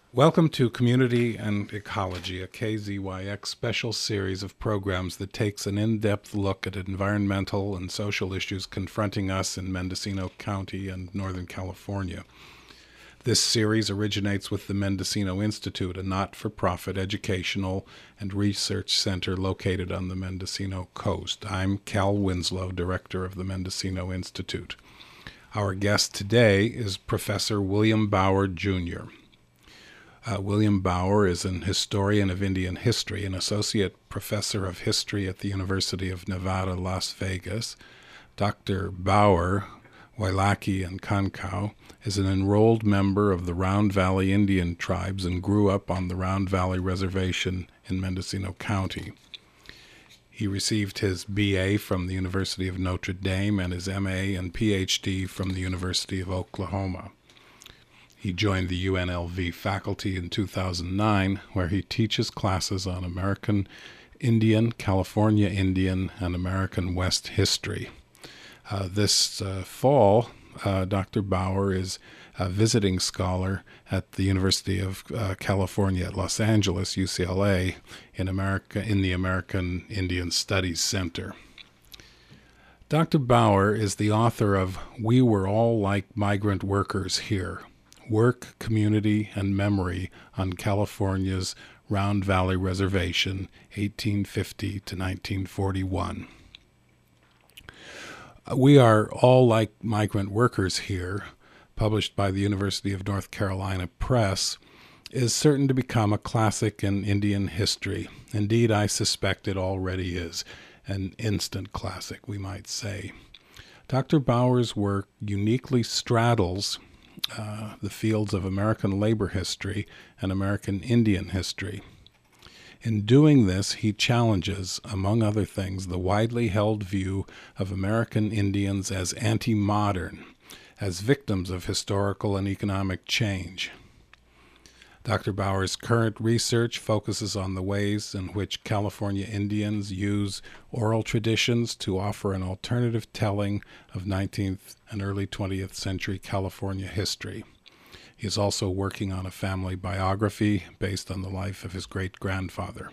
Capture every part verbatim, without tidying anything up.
Welcome to Community and Ecology, a K Z Y X special series of programs that takes an in-depth look at environmental and social issues confronting us in Mendocino County and Northern California. This series originates with the Mendocino Institute, a not-for-profit educational and research center located on the Mendocino coast. I'm Cal Winslow, director of the Mendocino Institute. Our guest today is Professor William Bauer, Junior Uh, William Bauer is an historian of Indian history, an associate professor of history at the University of Nevada, Las Vegas. Doctor Bauer, Wailaki and Concow, is an enrolled member of the Round Valley Indian tribes and grew up on the Round Valley Reservation in Mendocino County. He received his B A from the University of Notre Dame and his M A and P H D from the University of Oklahoma. He joined the U N L V faculty in two thousand nine, where he teaches classes on American Indian, California Indian, and American West history. Uh, this uh, fall, uh, Doctor Bauer is a visiting scholar at the University of uh, California at Los Angeles, U C L A, in America, in the American Indian Studies Center. Doctor Bauer is the author of We Were All Like Migrant Workers Here: Work, Community, and Memory on California's Round Valley Reservation, eighteen fifty to nineteen forty-one. We Are All Like Migrant Workers Here, published by the University of North Carolina Press, is certain to become a classic in Indian history. Indeed, I suspect it already is, an instant classic, we might say. Doctor Bauer's work uniquely straddles Uh, the fields of American labor history and American Indian history. In doing this, he challenges, among other things, the widely held view of American Indians as anti-modern, as victims of historical and economic change. Doctor Bauer's current research focuses on the ways in which California Indians use oral traditions to offer an alternative telling of nineteenth and early twentieth century California history. He is also working on a family biography based on the life of his great-grandfather.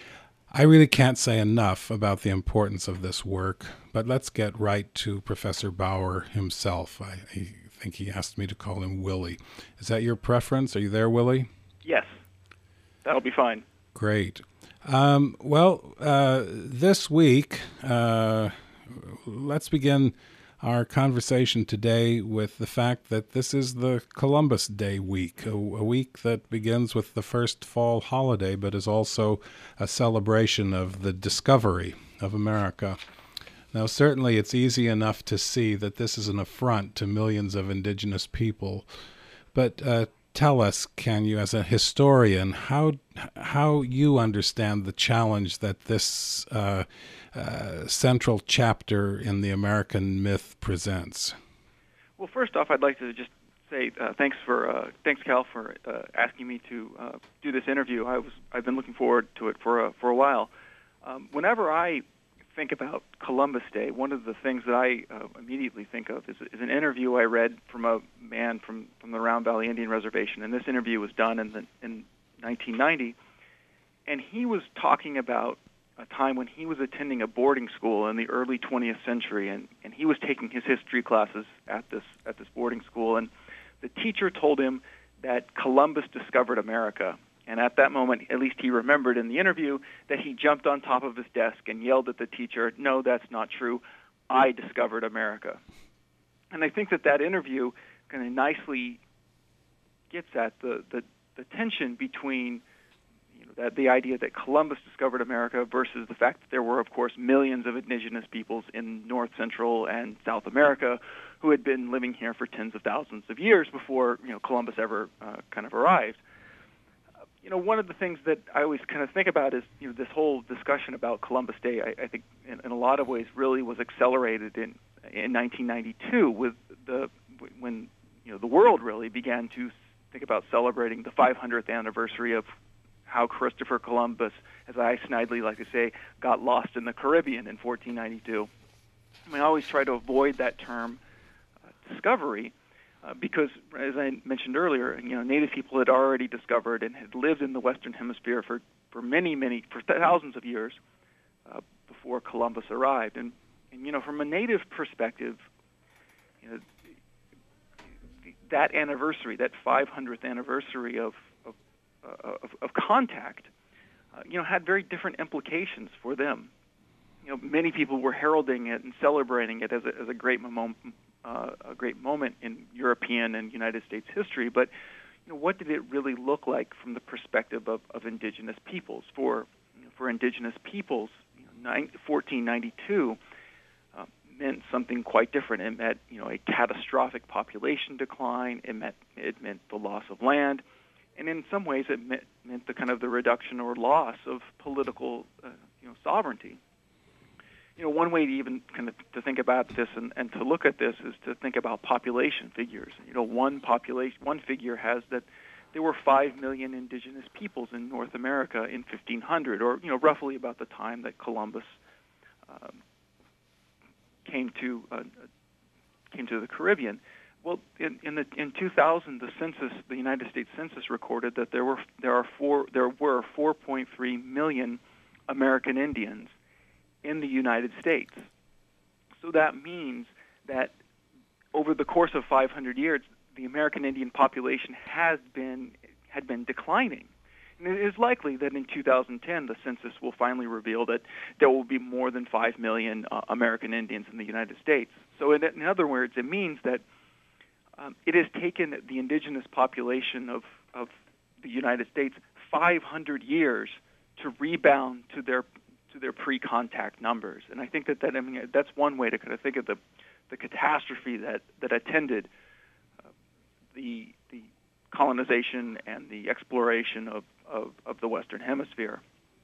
I really can't say enough about the importance of this work, but let's get right to Professor Bauer himself. I, I think he asked me to call him Willie. Is that your preference? Are you there, Willie? Yes, that'll be fine. Great. Um, well, uh, this week, uh, let's begin our conversation today with the fact that this is the Columbus Day week, a, a week that begins with the first fall holiday, but is also a celebration of the discovery of America. Now, certainly it's easy enough to see that this is an affront to millions of indigenous people, but uh, tell us, can you, as a historian, how how you understand the challenge that this uh, uh, central chapter in the American myth presents? Well, first off, I'd like to just say uh, thanks for uh, thanks, Cal, for uh, asking me to uh, do this interview. I was I've been looking forward to it for a, for a while. Um, whenever I think about Columbus Day, one of the things that I uh, immediately think of is, is an interview I read from a man from, from the Round Valley Indian Reservation, and this interview was done in the, in nineteen ninety, and he was talking about a time when he was attending a boarding school in the early twentieth century, and, and he was taking his history classes at this at this boarding school, and the teacher told him that Columbus discovered America. And at that moment, at least he remembered in the interview, that he jumped on top of his desk and yelled at the teacher, "No, that's not true. I discovered America." And I think that that interview kind of nicely gets at the, the, the tension between you know, that, the idea that Columbus discovered America versus the fact that there were, of course, millions of indigenous peoples in North, Central, and South America who had been living here for tens of thousands of years before you know, Columbus ever uh, kind of arrived. You know, one of the things that I always kind of think about is, you know, this whole discussion about Columbus Day, I, I think in, in a lot of ways really was accelerated in in nineteen ninety-two with the when, you know, the world really began to think about celebrating the five hundredth anniversary of how Christopher Columbus, as I snidely like to say, got lost in the Caribbean in fourteen ninety-two. I mean, I always try to avoid that term, uh, discovery, Uh, because, as I mentioned earlier, you know, Native people had already discovered and had lived in the Western Hemisphere for, for many, many, for thousands of years uh, before Columbus arrived. And, and, you know, from a Native perspective, you know, that anniversary, that five hundredth anniversary of of, uh, of, of contact, uh, you know, had very different implications for them. You know, many people were heralding it and celebrating it as a, as a great moment. Uh, a great moment in European and United States history, but you know, what did it really look like from the perspective of, of indigenous peoples? For you know, for indigenous peoples, you know, fourteen ninety-two uh, meant something quite different. It meant you know a catastrophic population decline. It meant it meant the loss of land, and in some ways, it meant, meant the kind of the reduction or loss of political uh, you know sovereignty. You know, one way to even kind of to think about this and, and to look at this is to think about population figures. You know, one population, one figure has that there were five million indigenous peoples in North America in fifteen hundred, or you know, roughly about the time that Columbus um, came to uh, came to the Caribbean. Well, in, in the in two thousand, the census, the United States Census recorded that there were there are four there were four point three million American Indians in the United States. So that means that over the course of five hundred years, the American Indian population has been had been declining. And it is likely that in two thousand ten, the census will finally reveal that there will be more than five million uh, American Indians in the United States. So in, in other words, it means that um, it has taken the indigenous population of, of the United States five hundred years to rebound to their to their pre-contact numbers. And I think that, that I mean, that's one way to kind of think of the, the catastrophe that, that attended uh, the, the colonization and the exploration of, of, of the Western Hemisphere.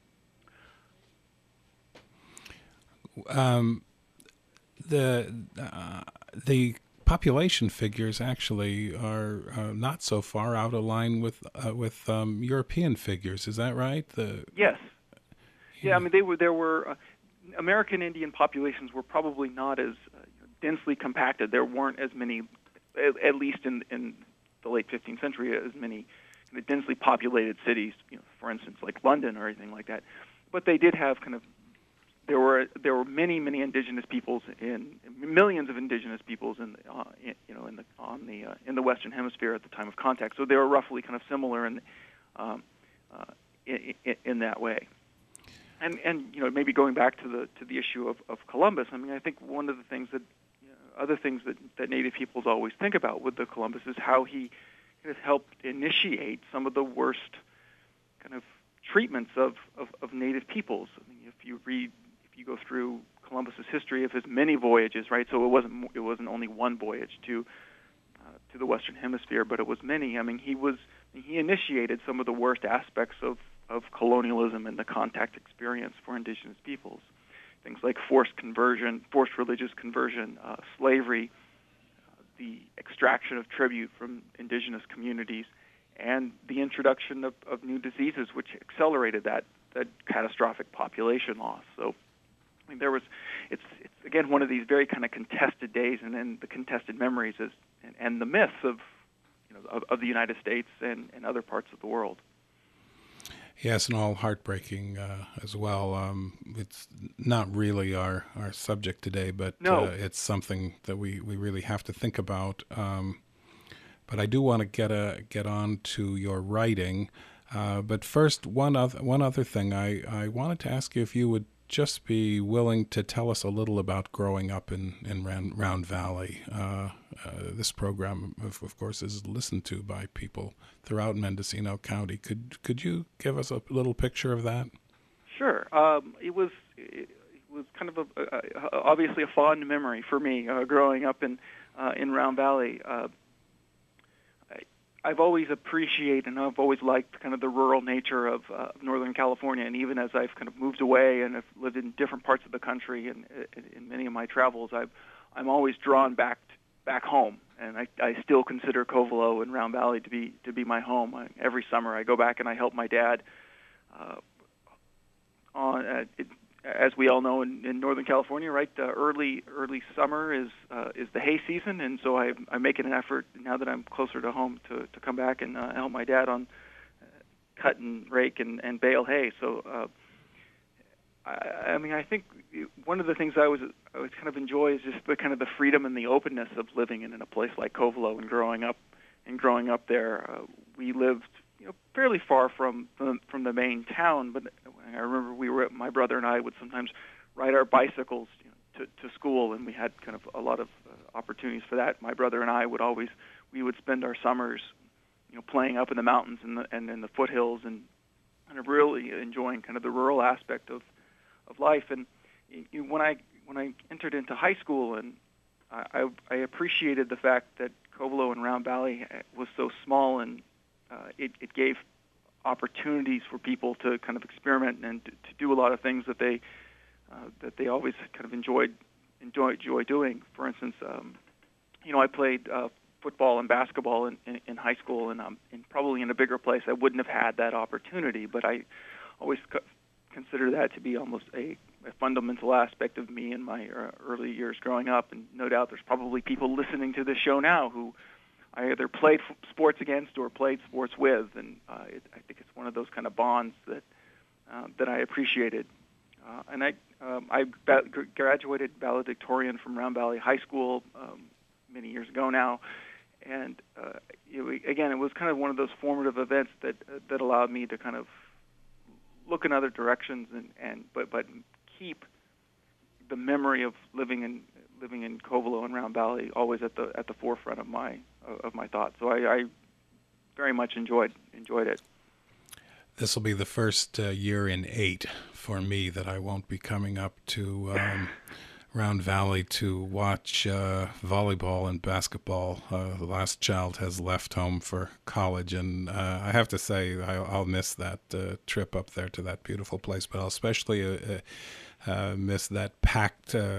Um, the, uh, the population figures actually are uh, not so far out of line with, uh, with um, European figures. Is that right? The, yes. Yeah, I mean, they were. There were uh, American Indian populations were probably not as uh, densely compacted. There weren't as many, at, at least in in the late fifteenth century, as many you know, densely populated cities. You know, for instance, like London or anything like that. But they did have kind of. There were there were many many indigenous peoples in millions of indigenous peoples in, uh, in you know in the on the uh, in the Western Hemisphere at the time of contact. So they were roughly kind of similar in um, uh, in, in, in that way. And, and you know, maybe going back to the to the issue of, of Columbus, I mean, I think one of the things that, you know, other things that, that Native peoples always think about with the Columbus is how he kind of helped initiate some of the worst kind of treatments of, of, of Native peoples. I mean, if you read, if you go through Columbus's history of his many voyages, right? So it wasn't it wasn't only one voyage to uh, to the Western Hemisphere, but it was many. I mean, he was he initiated some of the worst aspects of of colonialism and the contact experience for indigenous peoples. Things like forced conversion, forced religious conversion, uh, slavery, uh, the extraction of tribute from indigenous communities, and the introduction of, of new diseases, which accelerated that, that catastrophic population loss. So I mean, there was, it's, it's again one of these very kind of contested days, and then the contested memories is, and, and the myths of, you know, of, of the United States and, and other parts of the world. Yes, and all heartbreaking uh, as well. Um, it's not really our, our subject today, but no. uh, it's something that we, we really have to think about. Um, but I do want to get a get on to your writing. Uh, but first, one other one other thing, I, I wanted to ask you if you would just be willing to tell us a little about growing up in, in Round, Round Valley. Uh, uh, this program, of, of course, is listened to by people throughout Mendocino County. Could could you give us a little picture of that? Sure. Um, it was it was kind of a, a, obviously a fond memory for me uh, growing up in uh, in Round Valley. Uh, I've always appreciated and I've always liked kind of the rural nature of uh, Northern California, and even as I've kind of moved away and have lived in different parts of the country and in many of my travels, I've I'm always drawn back back home, and I, I still consider Covelo and Round Valley to be to be my home. I, every summer I go back and I help my dad uh, on uh, it, as we all know in, in Northern California, right, the early early summer is uh, is the hay season, and so I, I'm making an effort now that I'm closer to home to, to come back and uh, help my dad on uh, cut and rake and, and bale hay. So, uh, I, I mean, I think one of the things I was I was kind of enjoy is just the kind of the freedom and the openness of living in, in a place like Covelo and growing up and growing up there. Uh, we lived, you know, fairly far from the, from the main town, but I remember we were my brother and I would sometimes ride our bicycles, you know, to to school, and we had kind of a lot of uh, opportunities for that. My brother and I would always we would spend our summers, you know, playing up in the mountains and the, and in the foothills, and kind of really enjoying kind of the rural aspect of of life. And you, when I when I entered into high school, and I, I appreciated the fact that Covelo and Round Valley was so small, and uh, it, it gave opportunities for people to kind of experiment and to, to do a lot of things that they uh, that they always kind of enjoyed enjoy enjoy doing. For instance, um, you know, I played uh, football and basketball in, in, in high school, and um, and probably in a bigger place I wouldn't have had that opportunity. But I always co- consider that to be almost a, a fundamental aspect of me in my uh, early years growing up. And no doubt there's probably people listening to this show now who I either played f- sports against or played sports with, and uh, it, I think it's one of those kind of bonds that uh, that I appreciated. Uh, and I um, I ba- graduated valedictorian from Round Valley High School um, many years ago now, and uh, you know, again, it was kind of one of those formative events that uh, that allowed me to kind of look in other directions and, and but but keep the memory of living in living in Covelo and Round Valley always at the at the forefront of my of my thoughts. So I, I very much enjoyed enjoyed it. This will be the first uh, year in eight for me that I won't be coming up to um, Round Valley to watch uh, volleyball and basketball. Uh, the last child has left home for college, and uh, I have to say I, I'll miss that uh, trip up there to that beautiful place, but I'll especially uh, uh, miss that packed uh,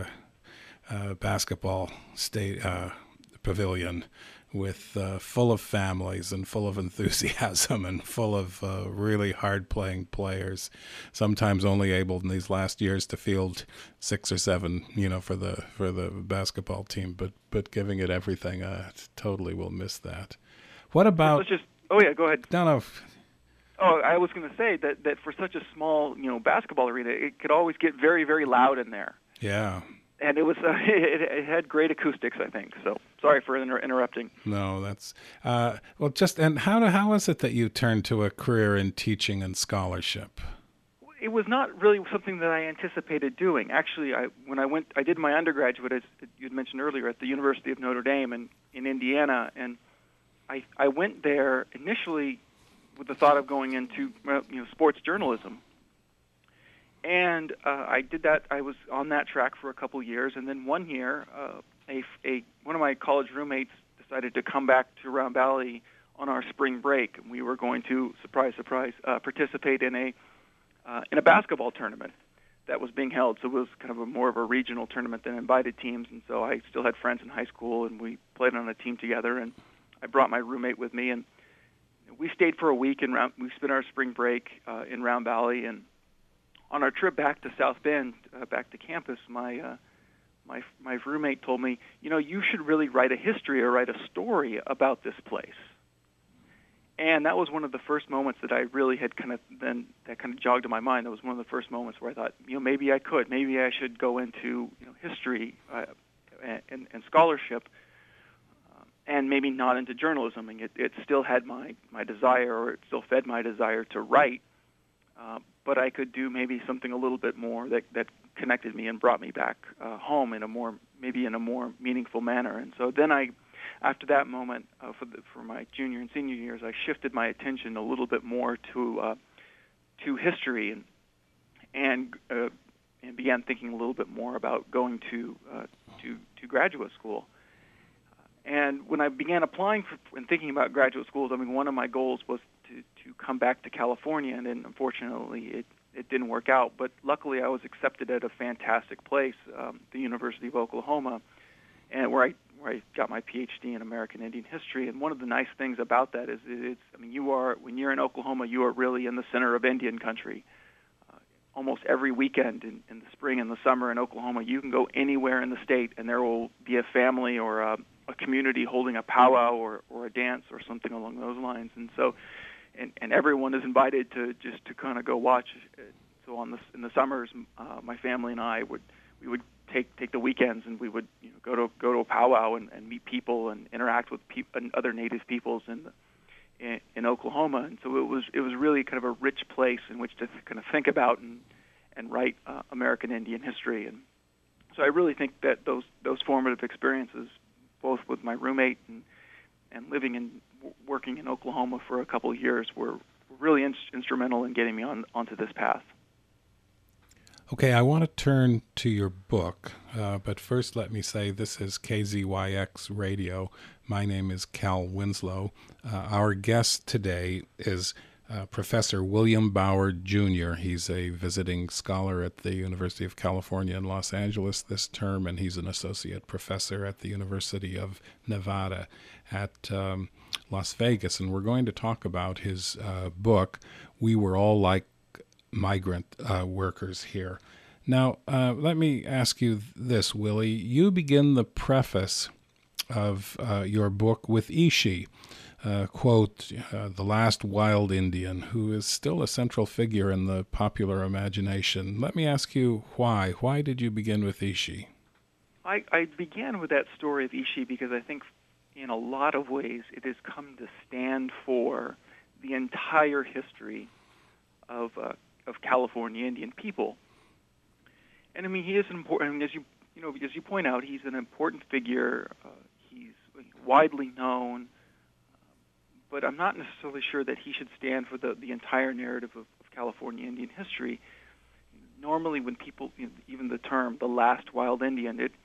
uh, basketball state uh, pavilion with uh, full of families and full of enthusiasm and full of uh, really hard-playing players, sometimes only able in these last years to field six or seven, you know, for the for the basketball team, but but giving it everything. Uh, totally will miss that. What about? Let's just. Oh yeah, go ahead. No, no. Oh, I was going to say that that for such a small, you know, basketball arena, it could always get very, very loud in there. Yeah. And it was uh, it, it had great acoustics, I think. So sorry for inter- interrupting. No, that's uh, well. Just and how how is it that you turned to a career in teaching and scholarship? It was not really something that I anticipated doing. Actually, I when I went, I did my undergraduate, as you'd mentioned earlier, at the University of Notre Dame in, in Indiana, and I I went there initially with the thought of going into uh, you know sports journalism. And uh, I did that. I was on that track for a couple years, and then one year, uh, a, a one of my college roommates decided to come back to Round Valley on our spring break, and we were going to, surprise, surprise, uh, participate in a uh, in a basketball tournament that was being held. So it was kind of a more of a regional tournament than invited teams, and so I still had friends in high school, and we played on a team together. And I brought my roommate with me, and we stayed for a week, and we spent our spring break uh, in Round Valley. And on our trip back to South Bend, uh, back to campus, my uh, my my roommate told me, you know, you should really write a history or write a story about this place. And that was one of the first moments that I really had kind of then that kind of jogged in my mind. That was one of the first moments where I thought, you know, maybe I could, maybe I should go into you know history uh, and, and scholarship, uh, and maybe not into journalism. And it, it still had my my desire, or it still fed my desire to write. Uh, but I could do maybe something a little bit more that, that connected me and brought me back uh, home in a more, maybe in a more meaningful manner. And so then I, after that moment, uh, for the, for my junior and senior years, I shifted my attention a little bit more to uh, to history and and uh, and began thinking a little bit more about going to uh, to to graduate school. And when I began applying for, and thinking about graduate schools, I mean, one of my goals was to, to come back to California, and then unfortunately it, it didn't work out. But luckily I was accepted at a fantastic place, um, the University of Oklahoma, and where I where I got my P H D in American Indian History. And one of the nice things about that is it's, I mean, you are, when you're in Oklahoma, you are really in the center of Indian country. Uh, almost every weekend in, in the spring and the summer in Oklahoma. You can go anywhere in the state, and there will be a family or a, a community holding a powwow or, or a dance or something along those lines. And so, and, and everyone is invited to just to kind of go watch. So on the in the summers, uh, my family and I would we would take take the weekends, and we would you know, go to go to a powwow and, and meet people and interact with peop- and other Native peoples in the In, in Oklahoma, and so it was it was really kind of a rich place in which to th- kind of think about and and write uh, American Indian history. And so I really think that those those formative experiences, both with my roommate and and living and w- working in Oklahoma for a couple of years, were really in- instrumental in getting me on onto this path. Okay, I want to turn to your book, uh, but first let me say this is K Z Y X Radio. My name is Cal Winslow. Uh, our guest today is uh, Professor William Bauer, Junior He's a visiting scholar at the University of California in Los Angeles this term, and he's an associate professor at the University of Nevada at um, Las Vegas. And we're going to talk about his uh, book, We Were All Like Migrant uh, Workers Here. Now, uh, let me ask you this, Willie. You begin the preface of uh, your book with Ishi, uh, quote, uh, the last wild Indian, who is still a central figure in the popular imagination. Let me ask you why. Why did you begin with Ishi? I, I began with that story of Ishi because I think in a lot of ways it has come to stand for the entire history of uh, of California Indian people. And I mean, he is an important, I mean, as you you know, as you point out, he's an important figure. Uh, he's widely known, but I'm not necessarily sure that he should stand for the, the entire narrative of, of California Indian history. Normally, when people, you know, even the term "the last wild Indian," it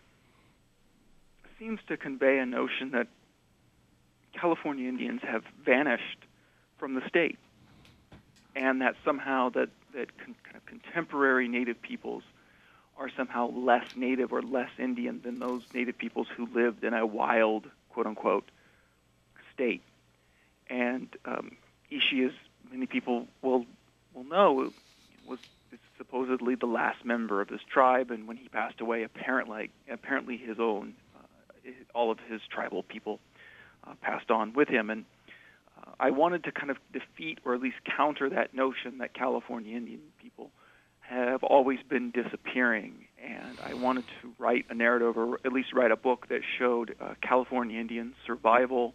seems to convey a notion that California Indians have vanished from the state, and that somehow that that con- kind of contemporary Native peoples are somehow less Native or less Indian than those Native peoples who lived in a wild, quote-unquote, state. And um, Ishi, as many people will will know, was supposedly the last member of this tribe, and when he passed away, apparently, apparently his own, uh, all of his tribal people uh, passed on with him. And uh, I wanted to kind of defeat or at least counter that notion that California Indian people have always been disappearing, and I wanted to write a narrative, or at least write a book that showed uh, California Indian survival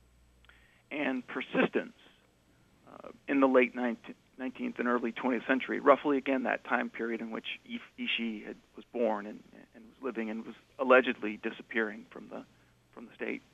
and persistence uh, in the late nineteenth and early twentieth century, roughly, again, that time period in which Ishi had, was born and, and was living and was allegedly disappearing from the from the state.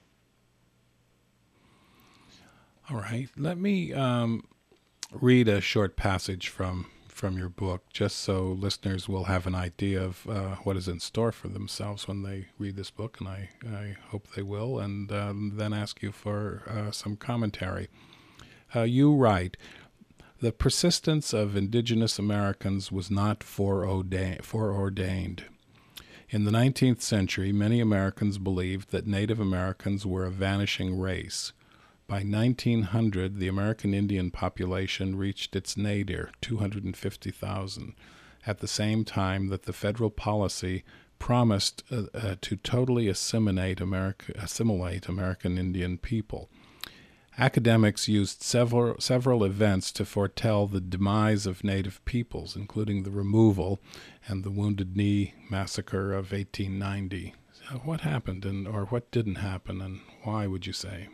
All right. Let me um, read a short passage from from your book, just so listeners will have an idea of uh, what is in store for themselves when they read this book, and I, I hope they will, and um, then ask you for uh, some commentary. Uh, you write, the persistence of indigenous Americans was not foreordained. foreordained. In the nineteenth century, many Americans believed that Native Americans were a vanishing race. By nineteen hundred, the American Indian population reached its nadir, two hundred fifty thousand, at the same time that the federal policy promised uh, uh, to totally assimilate, America, assimilate American Indian people. Academics used several, several events to foretell the demise of Native peoples, including the removal and the Wounded Knee massacre of eighteen ninety. So what happened, and or what didn't happen, and why, would you say?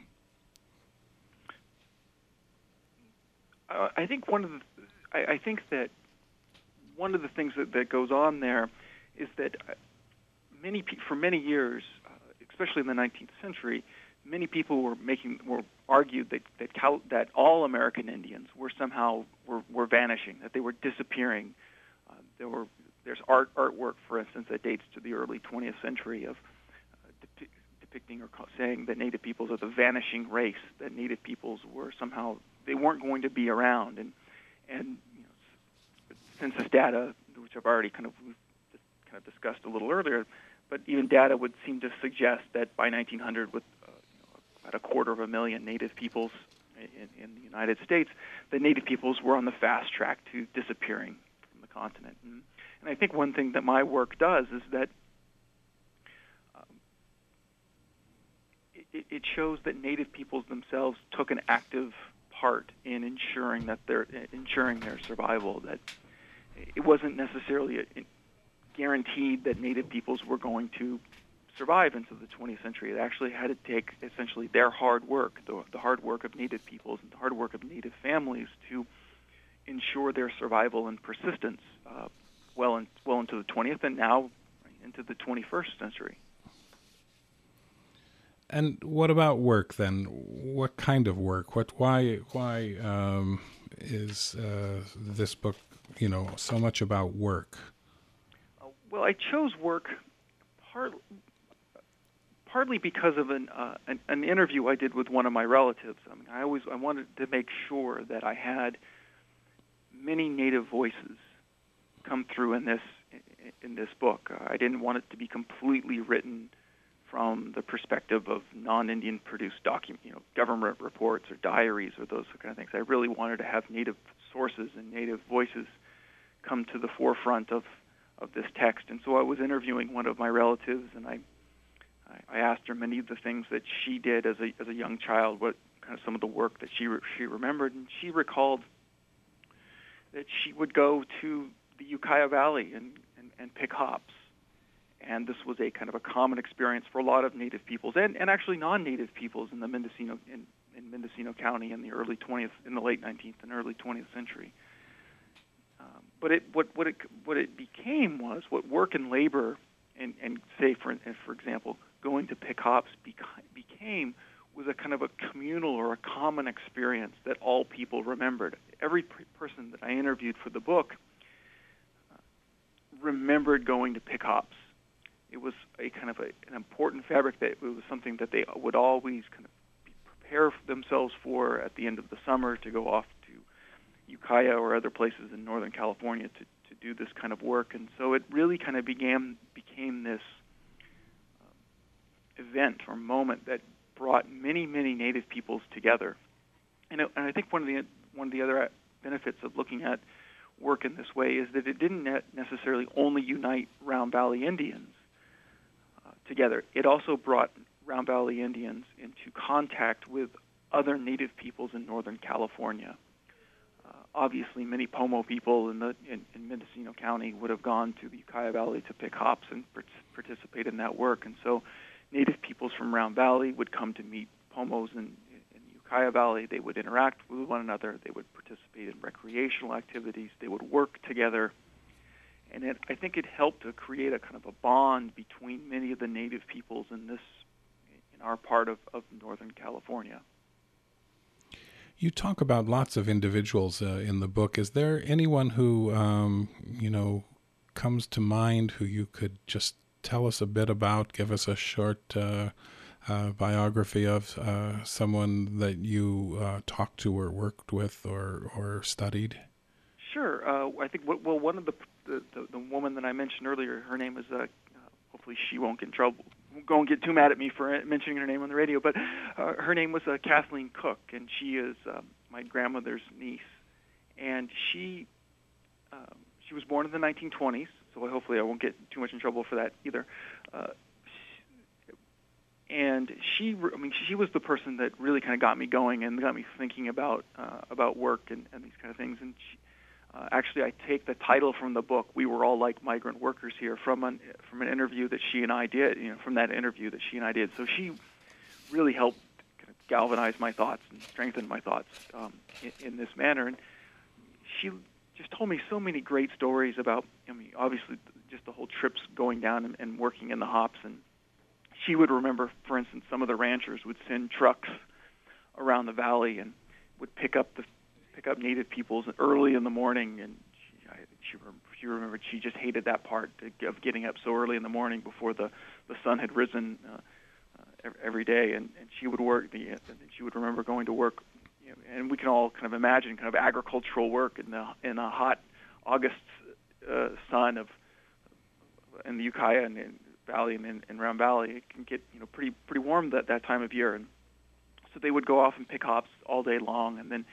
Uh, I think one of the, I, I think that one of the things that, that goes on there is that many pe- for many years, uh, especially in the nineteenth century, many people were making were argued that that, Cal, that all American Indians were somehow were, were vanishing, that they were disappearing. Uh, there were there's art artwork, for instance, that dates to the early twentieth century of uh, depi- depicting or saying that Native peoples are the vanishing race, that Native peoples were somehow they weren't going to be around, and and you know, census data, which I've already kind of kind of discussed a little earlier, but even data would seem to suggest that by nineteen hundred, with uh, you know, about a quarter of a million Native peoples in, in the United States, the Native peoples were on the fast track to disappearing from the continent. And, and I think one thing that my work does is that um, it, it shows that Native peoples themselves took an active part in ensuring that their ensuring their survival. That it wasn't necessarily a, guaranteed that Native peoples were going to survive into the twentieth century. It actually had to take essentially their hard work, the, the hard work of Native peoples and the hard work of Native families to ensure their survival and persistence uh, well, in, well into the twentieth and now into the twenty-first century. And what about work then? What kind of work? What? Why? Why um, is uh, this book, you know, so much about work? Uh, well, I chose work part. partly because of an, uh, an an interview I did with one of my relatives. I mean, I always I wanted to make sure that I had many Native voices come through in this in this book. Uh, I didn't want it to be completely written from the perspective of non-Indian produced document, you know, government reports or diaries or those kind of things. I really wanted to have Native sources and Native voices come to the forefront of of this text. And so I was interviewing one of my relatives, and I. I asked her many of the things that she did as a as a young child, what kind of some of the work that she re, she remembered, and she recalled that she would go to the Ukiah Valley and, and, and pick hops, and this was a kind of a common experience for a lot of Native peoples and, and actually non-Native peoples in the Mendocino in, in Mendocino County in the early twentieth, in the late nineteenth and early twentieth century. Um, but it what what it what it became was what work and labor and, and say for for example. going to pick hops became was a kind of a communal or a common experience that all people remembered. Every person that I interviewed for the book uh, remembered going to pick hops. It was a kind of a, an important fabric that it was something that they would always kind of prepare themselves for at the end of the summer to go off to Ukiah or other places in Northern California to, to do this kind of work. And so it really kind of began became this event or moment that brought many, many Native peoples together. And, it, and I think one of the one of the other benefits of looking at work in this way is that it didn't necessarily only unite Round Valley Indians uh, together. It also brought Round Valley Indians into contact with other Native peoples in Northern California. Uh, obviously, many Pomo people in the in, in Mendocino County would have gone to the Ukiah Valley to pick hops and participate in that work, and so Native peoples from Round Valley would come to meet Pomos in, in Ukiah Valley. They would interact with one another. They would participate in recreational activities. They would work together. And it, I think it helped to create a kind of a bond between many of the Native peoples in this, in our part of, of Northern California. You talk about lots of individuals uh, in the book. Is there anyone who, um, you know, comes to mind who you could just tell us a bit about, give us a short uh, uh, biography of uh, someone that you uh, talked to or worked with or, or studied? Sure. Uh, I think, well, one of the, the, the, the woman that I mentioned earlier, her name is, uh, uh, hopefully she won't get in trouble, won't go and get too mad at me for mentioning her name on the radio, but uh, her name was uh, Kathleen Cook, and she is um, my grandmother's niece. And she um, she was born in the nineteen twenties, so hopefully I won't get too much in trouble for that either. Uh, and she, I mean, she was the person that really kind of got me going and got me thinking about uh, about work and, and these kind of things. And she, uh, actually, I take the title from the book, "We Were All Like Migrant Workers," here from an from an interview that she and I did. You know, from that interview that she and I did. So she really helped kind of galvanize my thoughts and strengthen my thoughts um, in, in this manner. And she just told me so many great stories about, I mean, obviously just the whole trips going down and, and working in the hops. And she would remember, for instance, some of the ranchers would send trucks around the valley and would pick up the pick up Native peoples early in the morning. And she, I, she, she remembered she just hated that part of getting up so early in the morning before the, the sun had risen uh, uh, every day. And, and she would work. The, and she would remember going to work. You know, and we can all kind of imagine kind of agricultural work in the in a hot August uh, sun of in the Ukiah and in Valley and in, in Round Valley. It can get you know pretty pretty warm that, that time of year, and so they would go off and pick hops all day long, and then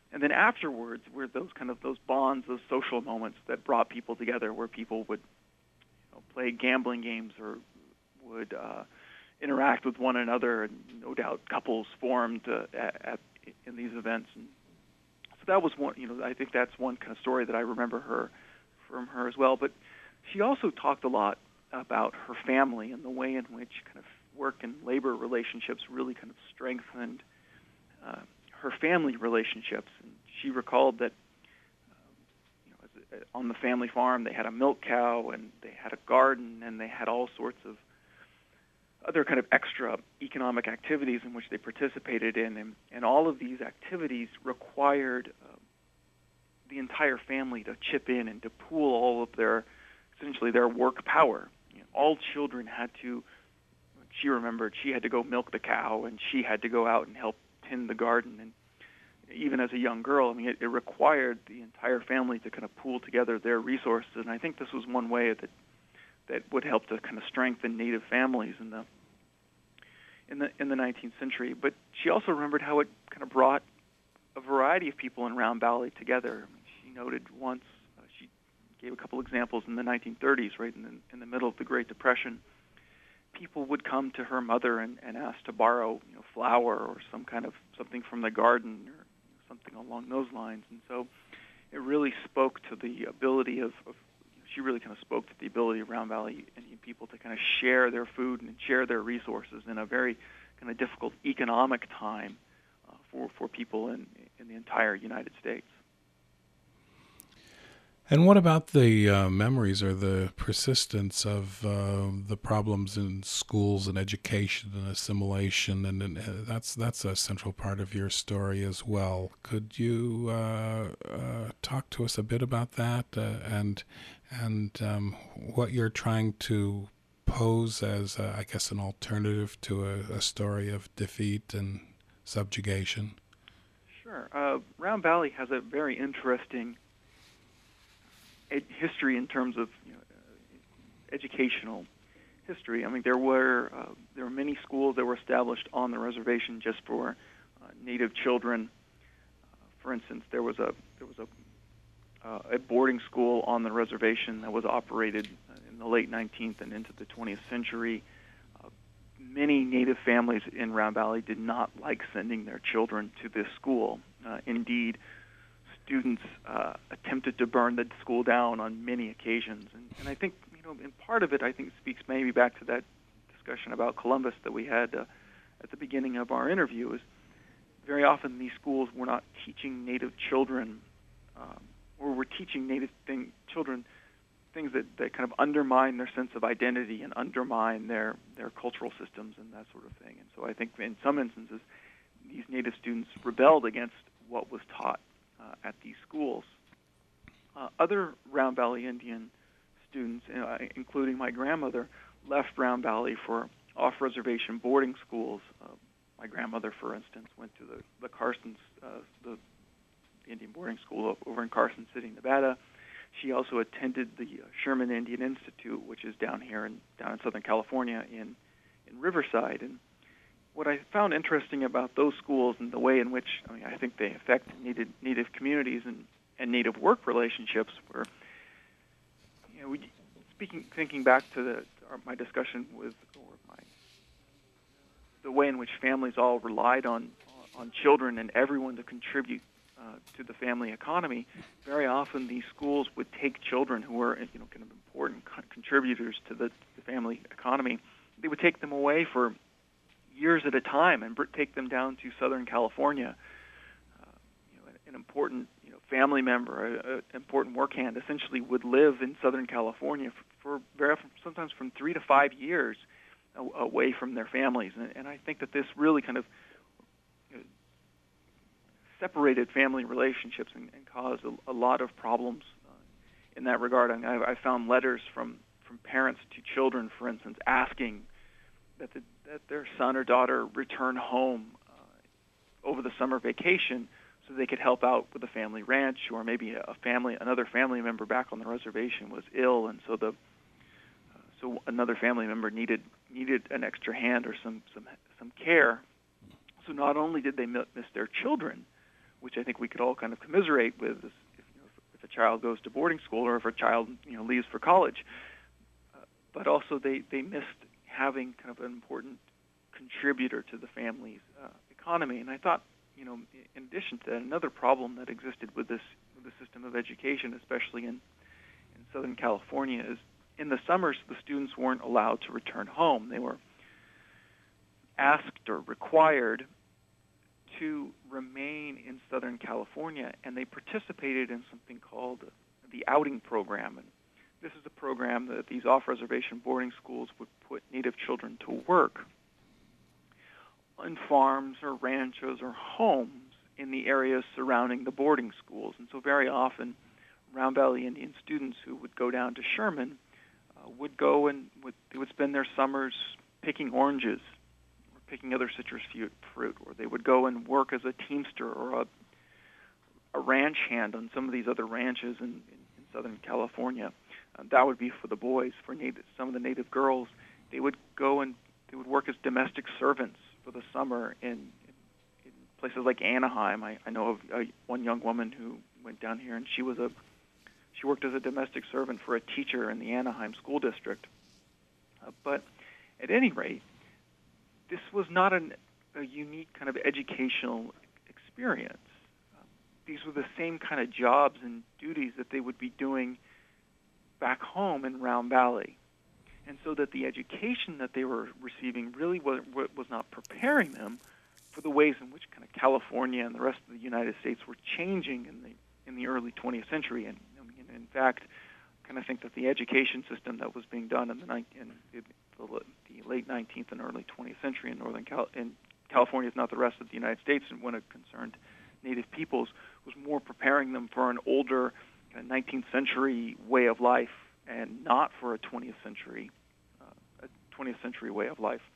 And then afterwards were those kind of those bonds, those social moments that brought people together, where people would, you know, play gambling games or would uh, interact with one another, and no doubt couples formed uh, at, at in these events. And so that was one, you know, I think that's one kind of story that I remember her from her as well. But she also talked a lot about her family and the way in which kind of work and labor relationships really kind of strengthened uh, her family relationships. And she recalled that um, you know, as a, on the family farm, they had a milk cow and they had a garden and they had all sorts of other kind of extra economic activities in which they participated in, and, and all of these activities required uh, the entire family to chip in and to pool all of their, essentially their work power. You know, all children had to, she remembered, she had to go milk the cow, and she had to go out and help tend the garden. And even as a young girl, I mean, it, it required the entire family to kind of pool together their resources, and I think this was one way that that would help to kind of strengthen Native families in the in the in the nineteenth century. But she also remembered how it kind of brought a variety of people in Round Valley together. I mean, she noted once, uh, she gave a couple examples in the nineteen thirties, right in the, in the middle of the Great Depression. People would come to her mother and, and ask to borrow, you know, flour or some kind of something from the garden or something along those lines. And so it really spoke to the ability of, of she really kind of spoke to the ability of Round Valley Indian people to kind of share their food and share their resources in a very kind of difficult economic time uh, for, for people in, in the entire United States. And what about the uh, memories or the persistence of uh, the problems in schools and education and assimilation? And, and uh, that's that's a central part of your story as well. Could you uh, uh, talk to us a bit about that uh, and and um, what you're trying to pose as, uh, I guess, an alternative to a, a story of defeat and subjugation? Sure. Uh, Round Valley has a very interesting ed- history in terms of, you know, uh, educational history. I mean, there were uh, there were many schools that were established on the reservation just for uh, Native children. Uh, for instance, there was a there was a uh, a boarding school on the reservation that was operated in the late nineteenth and into the twentieth century. Uh, many Native families in Round Valley did not like sending their children to this school. Uh, indeed, students uh, attempted to burn the school down on many occasions. And, and I think, you know, in part of it, I think speaks maybe back to that discussion about Columbus that we had uh, at the beginning of our interview, is very often these schools were not teaching Native children um, or were teaching Native thing, children things that, that kind of undermine their sense of identity and undermine their, their cultural systems and that sort of thing. And so I think in some instances, these Native students rebelled against what was taught uh, at these schools. Uh, other Round Valley Indian students, uh, including my grandmother, left Round Valley for off-reservation boarding schools. Uh, my grandmother, for instance, went to the, the Carson, uh, the Indian boarding school over in Carson City, Nevada. She also attended the uh, Sherman Indian Institute, which is down here in down in Southern California in in Riverside. And what I found interesting about those schools and the way in which, I mean, I think they affect Native Native communities and, and Native work relationships were, you know, we, speaking thinking back to the our, my discussion with or my the way in which families all relied on on children and everyone to contribute Uh, to the family economy. Very often these schools would take children who were, you know, kind of important co- contributors to the, the family economy. They would take them away for years at a time and br- take them down to Southern California. Uh, you know, an, an important, you know, family member, an important work hand, essentially would live in Southern California for, for very often, sometimes from three to five years a- away from their families. And, and I think that this really kind of separated family relationships and, and caused a, a lot of problems uh, in that regard. I, mean, I, I found letters from, from parents to children, for instance, asking that, the, that their son or daughter return home uh, over the summer vacation so they could help out with the family ranch, or maybe a family, another family member back on the reservation was ill, and so the uh, so another family member needed needed an extra hand or some some some care. So not only did they miss their children, which I think we could all kind of commiserate with, is if, you know, if a child goes to boarding school or if a child, you know, leaves for college. Uh, but also they, they missed having kind of an important contributor to the family's uh, economy. And I thought, you know, in addition to that, another problem that existed with this with the system of education, especially in, in Southern California, is in the summers the students weren't allowed to return home. They were asked or required to remain in Southern California, and they participated in something called the outing program. And this is a program that these off-reservation boarding schools would put Native children to work on farms or ranchos or homes in the areas surrounding the boarding schools. And so very often, Round Valley Indian students who would go down to Sherman uh, would go and would, they would spend their summers picking oranges, picking other citrus fruit, or they would go and work as a teamster or a, a ranch hand on some of these other ranches in, in, in Southern California. Uh, that would be for the boys. For native, some of the Native girls, they would go and they would work as domestic servants for the summer in, in, in places like Anaheim. I, I know of uh, one young woman who went down here, and she was a she worked as a domestic servant for a teacher in the Anaheim school district. Uh, but at any rate, this was not an, a unique kind of educational experience. Um, these were the same kind of jobs and duties that they would be doing back home in Round Valley. And so that the education that they were receiving really was, was not preparing them for the ways in which kind of California and the rest of the United States were changing in the in the early twentieth century. And, and in fact, I kind of think that the education system that was being done in the, in the the late nineteenth and early twentieth century in Northern Cal- in California, if not the rest of the United States, and when it concerned Native peoples, was more preparing them for an older kind of nineteenth century way of life and not for a twentieth century uh, a twentieth century way of life.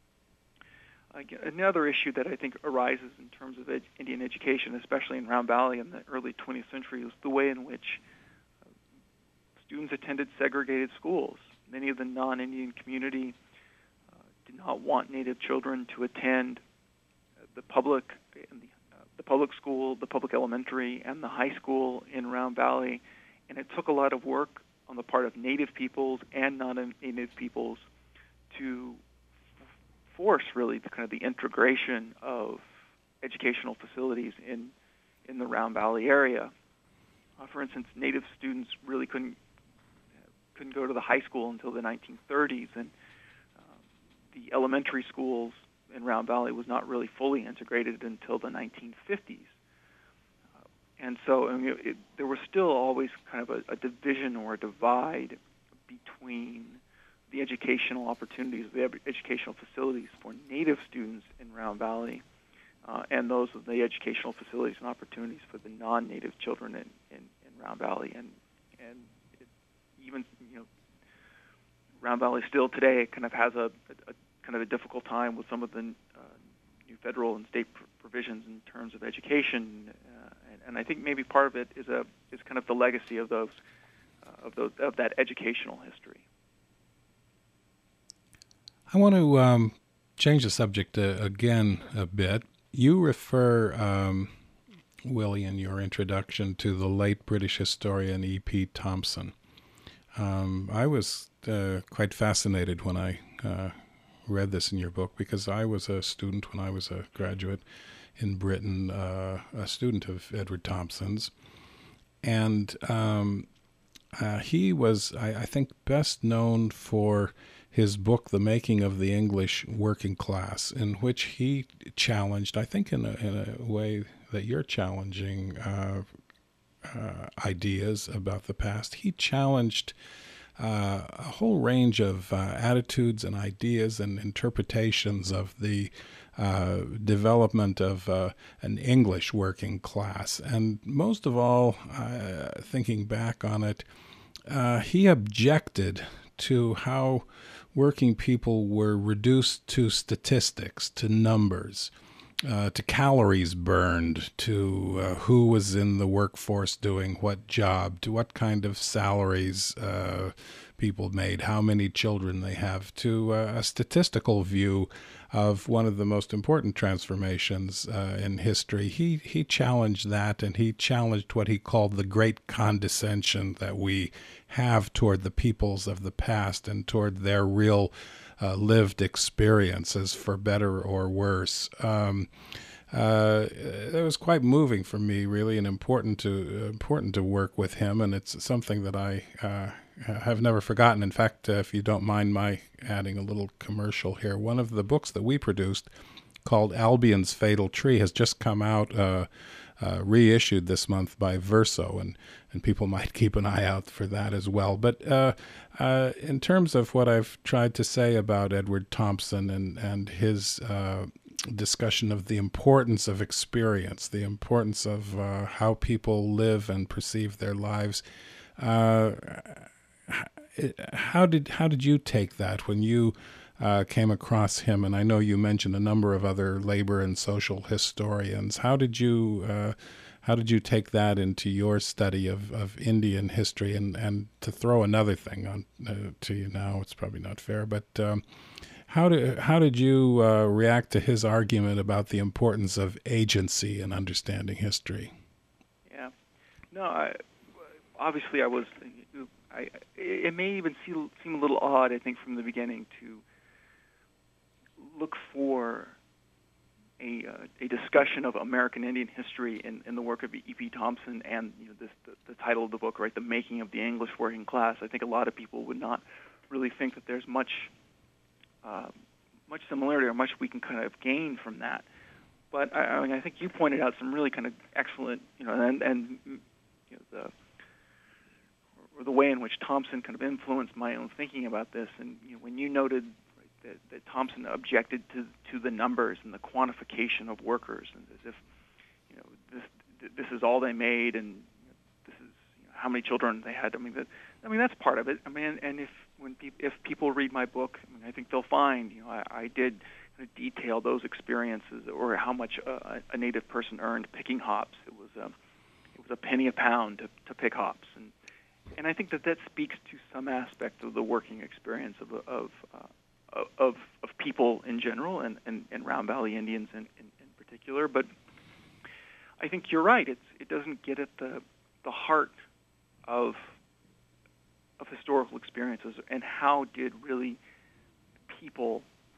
Again, another issue that I think arises in terms of ed- Indian education, especially in Round Valley in the early twentieth century, was the way in which uh, students attended segregated schools. Many of the non-Indian community uh, did not want Native children to attend uh, the public, the, uh, the public school, the public elementary, and the high school in Round Valley, and it took a lot of work on the part of Native peoples and non-Native peoples to f- force, really, the kind of the integration of educational facilities in in the Round Valley area. Uh, for instance, Native students really couldn't couldn't go to the high school until the nineteen thirties, and um, the elementary schools in Round Valley was not really fully integrated until the nineteen fifties. Uh, and so I mean, it, there was still always kind of a, a division or a divide between the educational opportunities, the educational facilities for Native students in Round Valley uh, and those of the educational facilities and opportunities for the non-Native children in, in, in Round Valley. And, and even, you know, Round Valley still today kind of has a, a, a kind of a difficult time with some of the uh, new federal and state pr- provisions in terms of education, uh, and, and I think maybe part of it is a is kind of the legacy of those uh, of those of that educational history. I want to um, change the subject uh, again a bit. You refer, um, Willie, in your introduction to the late British historian E P Thompson. Um, I was uh, quite fascinated when I uh, read this in your book, because I was a student when I was a graduate in Britain, uh, a student of Edward Thompson's. And um, uh, he was, I, I think, best known for his book, The Making of the English Working Class, in which he challenged, I think in a, in a way that you're challenging uh, uh, ideas about the past, he challenged uh, a whole range of uh, attitudes and ideas and interpretations of the uh, development of uh, an English working class. And most of all, uh, thinking back on it, uh, he objected to how working people were reduced to statistics, to numbers, uh, to calories burned, to uh, who was in the workforce doing what job, to what kind of salaries uh, people made, how many children they have, to uh, a statistical view of one of the most important transformations uh, in history. He he challenged that, and he challenged what he called the great condescension that we have toward the peoples of the past and toward their real uh, lived experiences, for better or worse. Um, Uh, it was quite moving for me, really, and important to uh, important to work with him, and it's something that I uh, have never forgotten. In fact, uh, if you don't mind my adding a little commercial here, one of the books that we produced, called Albion's Fatal Tree, has just come out, uh, uh, reissued this month by Verso, and, and people might keep an eye out for that as well. But uh, uh, in terms of what I've tried to say about Edward Thompson and, and his uh, discussion of the importance of experience, the importance of uh, how people live and perceive their lives. Uh, how did how did you take that when you uh, came across him? And I know you mentioned a number of other labor and social historians. How did you uh, how did you take that into your study of, of Indian history? And, and to throw another thing on uh, to you now, it's probably not fair, but um, How did how did you uh, react to his argument about the importance of agency in understanding history? Yeah, no, I, obviously I was. I, it may even seem, seem a little odd, I think, from the beginning to look for a uh, a discussion of American Indian history in, in the work of E P Thompson and you know this the, the title of the book, right, The Making of the English Working Class. I think a lot of people would not really think that there's much. Uh, much similarity or much we can kind of gain from that. But I, I mean, I think you pointed out some really kind of excellent, you know, and, and you know, the or the way in which Thompson kind of influenced my own thinking about this. And you know, when you noted right, that, that Thompson objected to to the numbers and the quantification of workers, and as if you know this this is all they made, and you know, this is you know, how many children they had. I mean, that, I mean that's part of it. I mean, and if When pe- if people read my book, I, mean, I think they'll find, you know, I, I did kind of detail those experiences, or how much uh, a native person earned picking hops. It was a, it was a penny a pound to, to pick hops, and and I think that that speaks to some aspect of the working experience of of uh, of, of people in general, and, and, and Round Valley Indians in, in, in particular. But I think you're right. It's it doesn't get at the the heart of of historical experiences and how did really people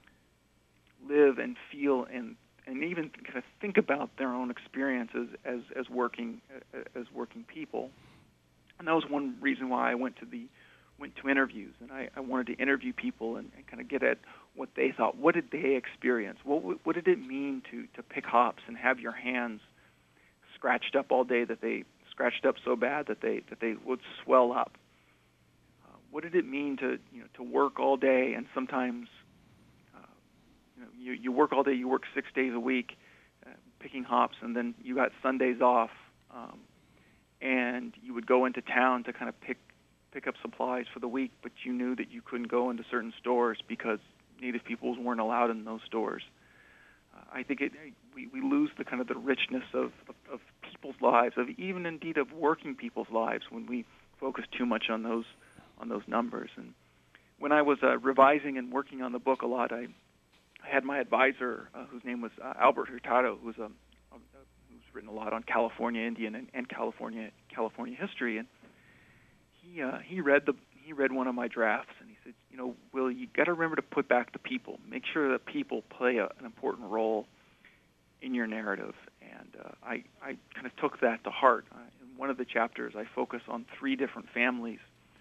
live and feel and, and even kind of think about their own experiences as, as working as working people. And that was one reason why I went to the went to interviews, and I, I wanted to interview people and, and kind of get at what they thought. What did they experience? What what did it mean to, to pick hops and have your hands scratched up all day, that they scratched up so bad that they that they would swell up? What did it mean to you know to work all day, and sometimes uh, you know you, you work all day, you work six days a week uh, picking hops, and then you got Sundays off, um, and you would go into town to kind of pick pick up supplies for the week, but you knew that you couldn't go into certain stores because Native peoples weren't allowed in those stores. Uh, I think it we, we lose the kind of the richness of, of, of people's lives, of even indeed of working people's lives, when we focus too much on those. on those numbers. And when I was uh, revising and working on the book a lot, I, I had my advisor, uh, whose name was uh, Albert Hurtado, who's um, uh, who's written a lot on California Indian and, and California California history. And he uh, he read the he read one of my drafts, and he said, you know, Will, you got to remember to put back the people. Make sure that people play a, an important role in your narrative. And uh, I I kind of took that to heart. Uh, in one of the chapters, I focus on three different families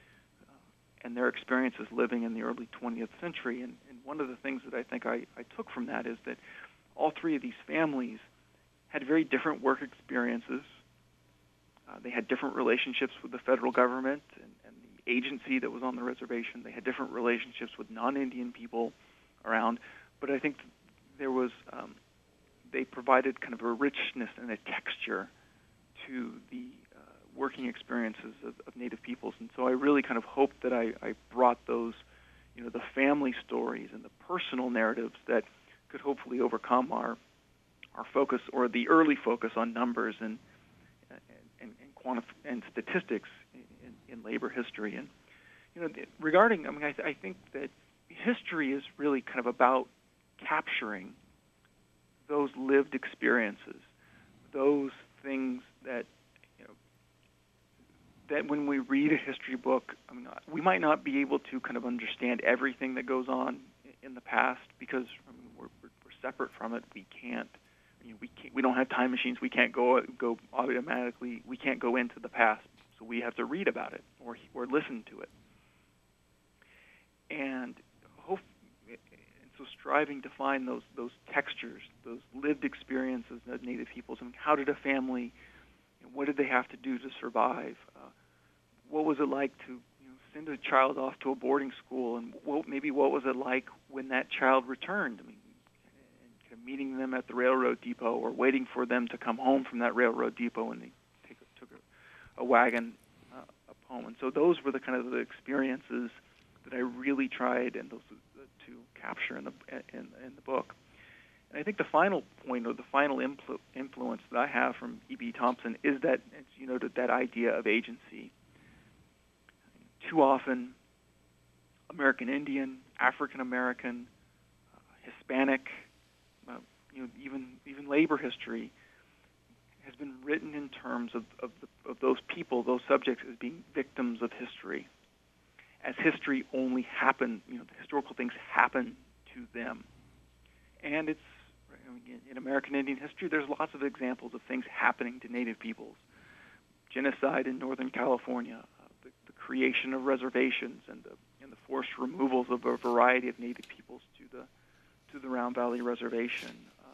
and their experiences living in the early twentieth century. And, and one of the things that I think I, I took from that is that all three of these families had very different work experiences. Uh, they had different relationships with the federal government and, and the agency that was on the reservation. They had different relationships with non-Indian people around. But I think there was, um, they provided kind of a richness and a texture to the working experiences of, of Native peoples. And so I really kind of hoped that I, I brought those, you know, the family stories and the personal narratives that could hopefully overcome our our focus, or the early focus, on numbers and and, and, quantif- and statistics in, in labor history. And, you know, regarding, I mean, I, I think that history is really kind of about capturing those lived experiences, those things that, you know, that when we read a history book, I mean, we might not be able to kind of understand everything that goes on in the past because I mean, we're, we're separate from it. We can't, you know, we can't, we don't have time machines. We can't go go automatically. We can't go into the past, so we have to read about it or or listen to it. And hope, and so striving to find those those textures, those lived experiences of Native peoples. I mean, how did a family, you know, what did they have to do to survive? Uh, what was it like to you know, send a child off to a boarding school, and what, maybe what was it like when that child returned? I mean, and kind of meeting them at the railroad depot, or waiting for them to come home from that railroad depot, and they take a, took a, a wagon uh, up home. And so those were the kind of the experiences that I really tried and those uh, to capture in the in, in the book. And I think the final point, or the final influ- influence that I have from E B. Thompson is that, you know, that, that idea of agency. Too often, American Indian, African American, uh, Hispanic, uh, you know, even even labor history has been written in terms of of, the, of those people, those subjects, as being victims of history. As history only happened, you know, the historical things happen to them. And it's, in American Indian history, there's lots of examples of things happening to Native peoples. Genocide in Northern California, uh, the, the creation of reservations, and the, and the forced removals of a variety of Native peoples to the to the Round Valley Reservation,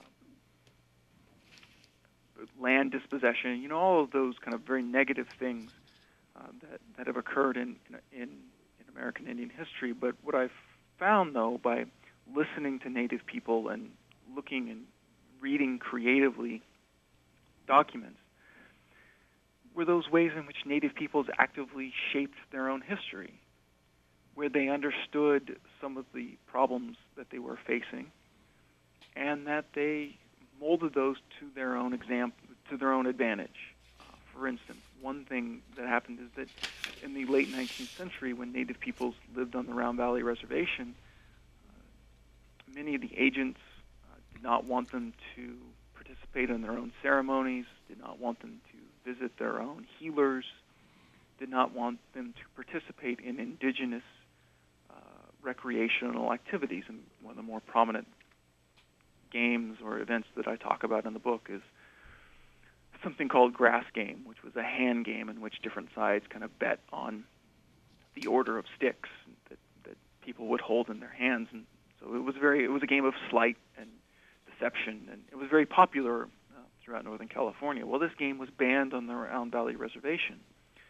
uh, land dispossession, you know, all of those kind of very negative things uh, that, that have occurred in, in, in American Indian history. But what I've found, though, by listening to Native people and looking and reading creatively documents, were those ways in which Native peoples actively shaped their own history, where they understood some of the problems that they were facing, and that they molded those to their own example, to their own advantage. Uh, for instance, one thing that happened is that in the late nineteenth century, when Native peoples lived on the Round Valley Reservation, uh, many of the agents uh, did not want them to participate in their own ceremonies, did not want them to visit their own healers, did not want them to participate in indigenous uh, recreational activities. And one of the more prominent games or events that I talk about in the book is something called grass game, which was a hand game in which different sides kind of bet on the order of sticks that, that people would hold in their hands. And so it was very, it was a game of sleight and deception, and it was very popular uh, throughout Northern California. Well, this game was banned on the Round Valley Reservation.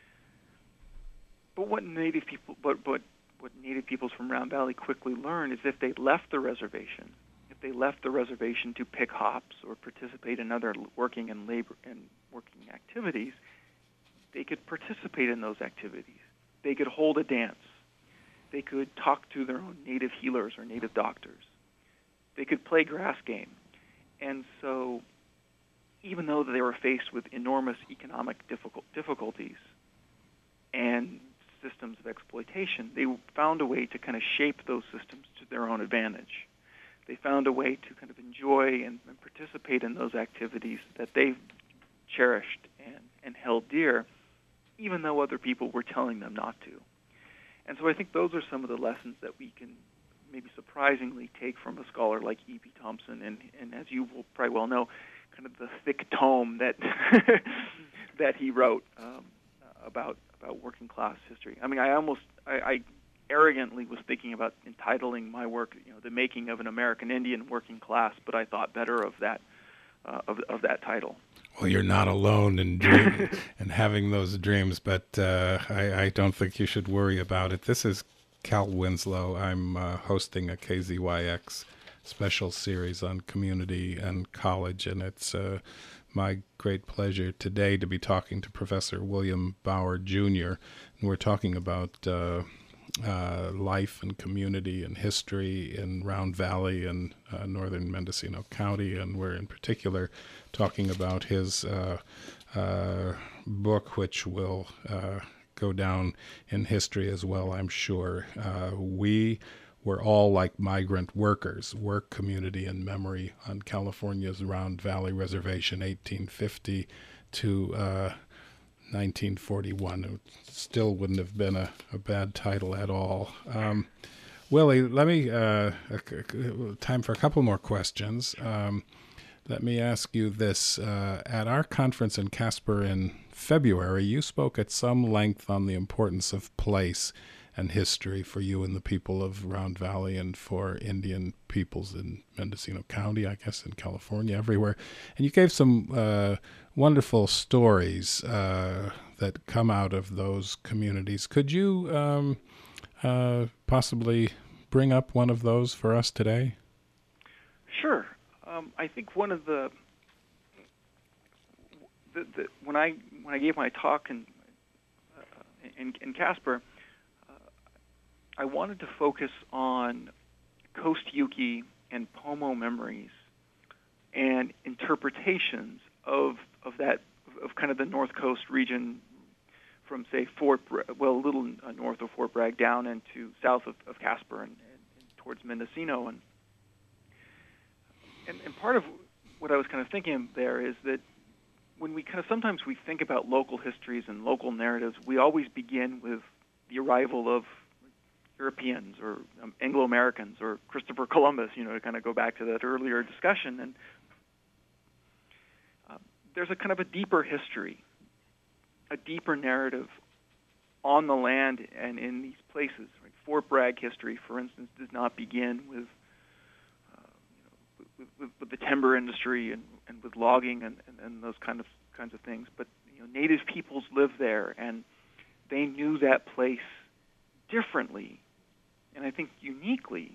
But what Native people, but, but what Native peoples from Round Valley quickly learned is if they left the reservation, if they left the reservation to pick hops or participate in other working and labor and working activities, they could participate in those activities. They could hold a dance. They could talk to their own native healers or native doctors. They could play grass game. And so even though they were faced with enormous economic difficult, difficulties and systems of exploitation, they found a way to kind of shape those systems to their own advantage. They found a way to kind of enjoy and, and participate in those activities that they cherished and, and held dear, even though other people were telling them not to. And so I think those are some of the lessons that we can maybe surprisingly take from a scholar like E B. Thompson, and, and as you will probably well know, kind of the thick tome that that he wrote um, about about working class history. I mean, I almost I, I arrogantly was thinking about entitling my work, you know, "The Making of an American Indian Working Class," but I thought better of that uh, of of that title. Well, you're not alone in dream and having those dreams, but uh, I, I don't think you should worry about it. This is Cal Winslow. I'm uh, hosting a K Z Y X special series on community and college, and it's uh, my great pleasure today to be talking to Professor William Bauer, Junior And we're talking about uh, uh, life and community and history in Round Valley and uh, northern Mendocino County, and we're in particular talking about his uh, uh, book, which will uh, go down in history as well, I'm sure. Uh, we were all like migrant workers, work community and memory on California's Round Valley Reservation, eighteen fifty to uh, nineteen forty-one. It still wouldn't have been a, a bad title at all. Um, Willie, let me, uh, time for a couple more questions. Um, let me ask you this. Uh, at our conference in Casper in February, you spoke at some length on the importance of place and history for you and the people of Round Valley and for Indian peoples in Mendocino County, I guess in California, everywhere. And you gave some uh, wonderful stories uh, that come out of those communities. Could you um, uh, possibly bring up one of those for us today? Sure. Um, I think one of the, the, the when I when I gave my talk in uh, in, in Casper, I wanted to focus on Coast Yuki and Pomo memories and interpretations of of that of kind of the North Coast region from, say, Fort well a little north of Fort Bragg down into south of, of Casper and, and, and towards Mendocino, and, and and part of what I was kind of thinking there is that when we kind of sometimes we think about local histories and local narratives, we always begin with the arrival of Europeans or um, Anglo-Americans or Christopher Columbus, you know, to kind of go back to that earlier discussion. And uh, there's a kind of a deeper history, a deeper narrative on the land and in these places. Right? Fort Bragg history, for instance, does not begin with, uh, you know, with, with, with the timber industry and, and with logging and, and, and those kind of kinds of things. But you know, native peoples lived there, and they knew that place differently, and I think uniquely,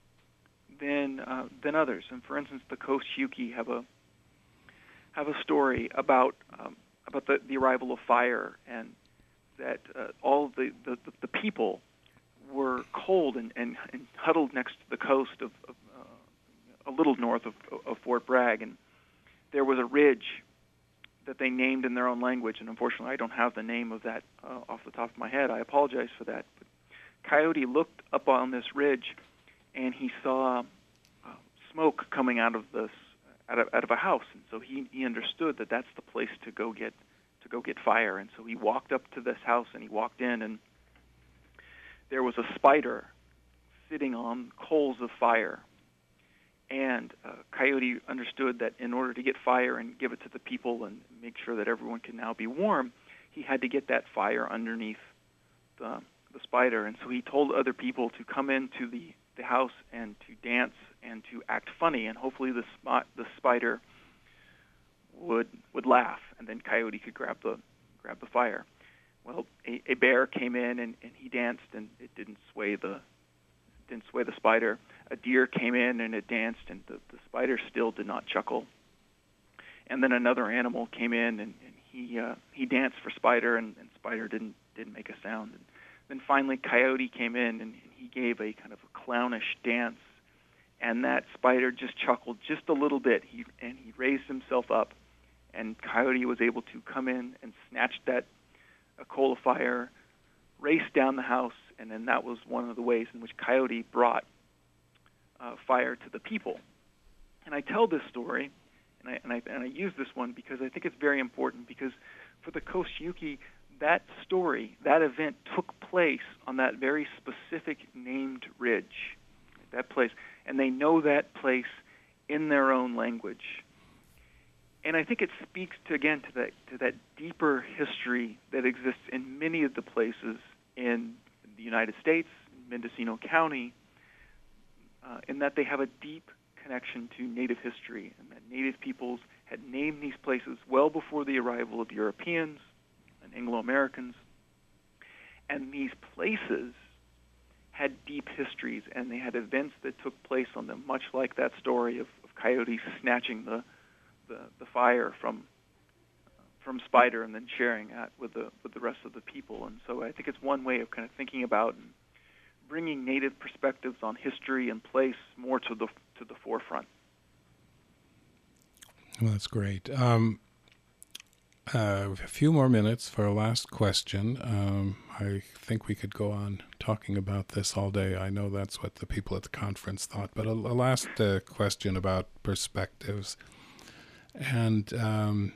than uh, than others. And for instance, the Coast Yuki have a have a story about um, about the, the arrival of fire, and that uh, all the, the, the people were cold and, and, and huddled next to the coast of, of uh, a little north of, of Fort Bragg, and there was a ridge that they named in their own language, and unfortunately I don't have the name of that uh, off the top of my head. I apologize for that. But Coyote looked up on this ridge, and he saw uh, smoke coming out of this out of, out of a house, and so he, he understood that that's the place to go get to go get fire. And so he walked up to this house, and he walked in, and there was a spider sitting on coals of fire. And uh, Coyote understood that in order to get fire and give it to the people and make sure that everyone can now be warm, he had to get that fire underneath the, the spider. And so he told other people to come into the, the house and to dance and to act funny, and hopefully the, spot, the spider would would laugh, and then Coyote could grab the grab the fire. Well, a, a bear came in, and, and he danced, and it didn't sway the didn't sway the spider. A deer came in, and it danced, and the, the spider still did not chuckle. And then another animal came in, and, and he uh, he danced for Spider, and, and Spider didn't didn't make a sound. And then finally, Coyote came in, and, and he gave a kind of a clownish dance, and that spider just chuckled just a little bit. He and he raised himself up, and Coyote was able to come in and snatch that a coal of fire, race down the house, and then that was one of the ways in which Coyote brought uh, fire to the people. And I tell this story, and I, and I and I use this one because I think it's very important, because for the Coast Yuki, that story, that event took place on that very specific named ridge, that place, and they know that place in their own language. And I think it speaks to, again, to that to that deeper history that exists in many of the places in the United States, Mendocino County, uh, in that they have a deep connection to Native history, and that Native peoples had named these places well before the arrival of Europeans and Anglo-Americans. And these places had deep histories, and they had events that took place on them, much like that story of, of Coyote snatching the The, the fire from from Spider and then sharing that with the with the rest of the people. And so I think it's one way of kind of thinking about and bringing Native perspectives on history and place more to the to the forefront. Well, that's great. Um, Uh, a few more minutes for a last question. Um, I think we could go on talking about this all day. I know that's what the people at the conference thought. But a, a last uh, question about perspectives. And um,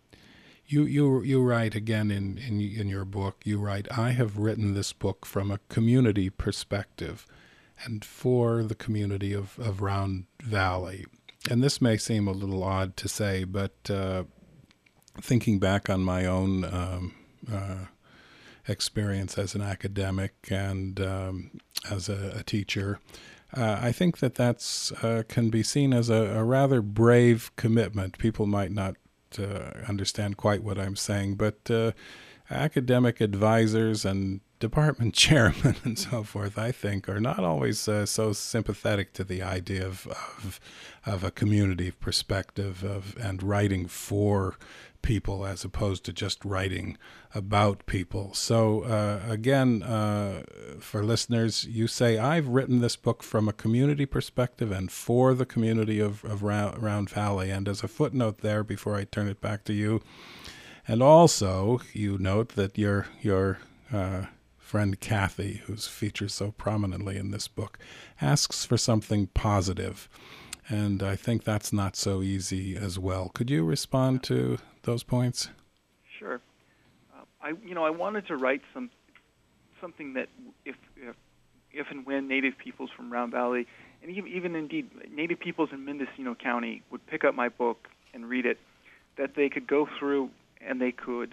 you you you write again in, in in your book. You write, "I have written this book from a community perspective, and for the community of, of Round Valley." And this may seem a little odd to say, but uh, thinking back on my own um, uh, experience as an academic and um, as a, a teacher, uh, I think that that's uh, can be seen as a, a rather brave commitment. People might not uh, understand quite what I'm saying, but uh, academic advisors and department chairmen and so forth, I think, are not always uh, so sympathetic to the idea of, of of a community perspective of and writing for people as opposed to just writing about people. So uh, again, uh, for listeners, you say, "I've written this book from a community perspective and for the community of, of Round, Round Valley." And as a footnote there, before I turn it back to you, and also you note that your your uh, friend Kathy, who's featured so prominently in this book, asks for something positive. And I think that's not so easy as well. Could you respond to those points? Sure. Uh, I, you know, I wanted to write some something that, if, if, if and when Native peoples from Round Valley, and even, even indeed Native peoples in Mendocino County would pick up my book and read it, that they could go through and they could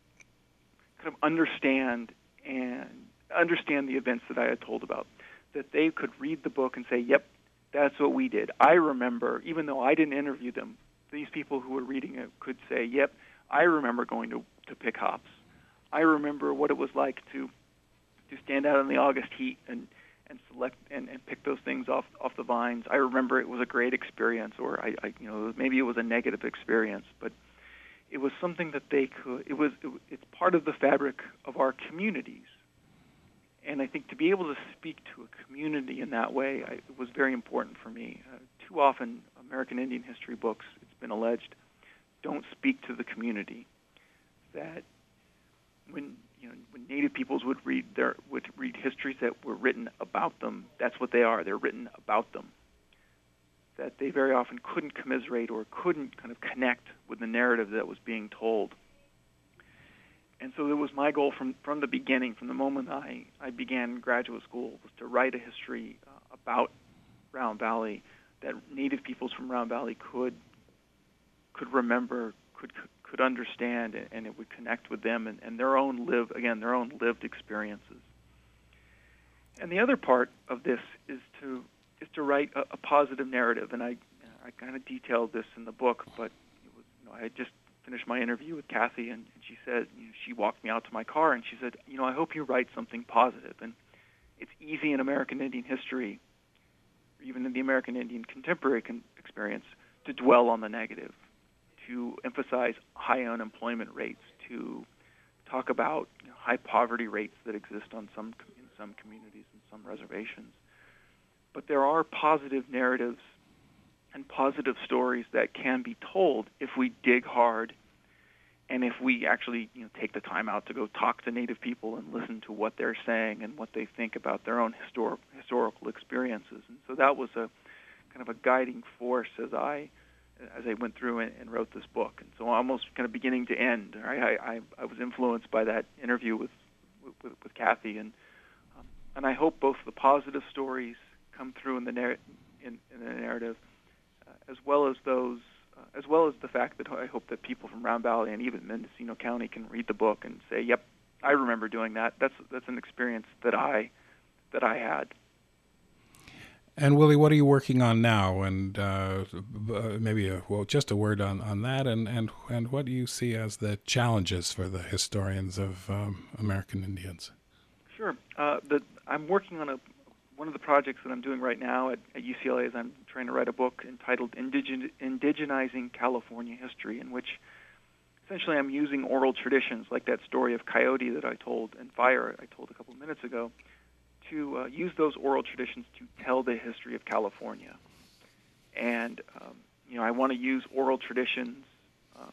kind of understand and understand the events that I had told about. That they could read the book and say, "Yep, that's what we did. I remember," even though I didn't interview them, these people who were reading it could say, "Yep, I remember going to, to pick hops. I remember what it was like to to stand out in the August heat and, and select and, and pick those things off off the vines. I remember it was a great experience," or I, I you know maybe it was a negative experience, but it was something that they could. It was it, it's part of the fabric of our communities. And I think to be able to speak to a community in that way I, it was very important for me. Uh, too often, American Indian history books, it's been alleged, don't speak to the community. That when you know when Native peoples would read their would read histories that were written about them, that's what they are. They're written about them. That they very often couldn't commiserate or couldn't kind of connect with the narrative that was being told. And so it was my goal from, from the beginning, from the moment I, I began graduate school, was to write a history uh, about Round Valley that Native peoples from Round Valley could could remember, could could understand, and, and it would connect with them and, and their own live again their own lived experiences. And the other part of this is to is to write a, a positive narrative, and I I kind of detailed this in the book, but it was, you know, I had just finished my interview with Kathy, and, and she said, you know, she walked me out to my car, and she said, you know, "I hope you write something positive." And it's easy in American Indian history, or even in the American Indian contemporary con- experience, to dwell on the negative, to emphasize high unemployment rates, to talk about you know, high poverty rates that exist on some in some communities and some reservations. But there are positive narratives and positive stories that can be told if we dig hard and if we actually you know, take the time out to go talk to Native people and listen to what they're saying and what they think about their own histor- historical experiences. And so that was a kind of a guiding force as I as I went through and, and wrote this book. And so almost kind of beginning to end, right? I, I, I was influenced by that interview with with, with Kathy, and um, and I hope both the positive stories come through in the narr- in, in the narrative, uh, as well as those, uh, as well as the fact that I hope that people from Round Valley and even Mendocino County can read the book and say, "Yep, I remember doing that. That's that's an experience that I that I had." And Willie, what are you working on now? And uh, maybe a, well, just a word on, on that. And, and and what do you see as the challenges for the historians of um, American Indians? Sure. Uh, the, I'm working on a one of the projects that I'm doing right now at, at U C L A is I'm trying to write a book entitled Indigen, Indigenizing California History, in which essentially I'm using oral traditions like that story of Coyote that I told and Fire I told a couple of minutes ago, to uh, use those oral traditions to tell the history of California. And, um, you know, I want to use oral traditions, um,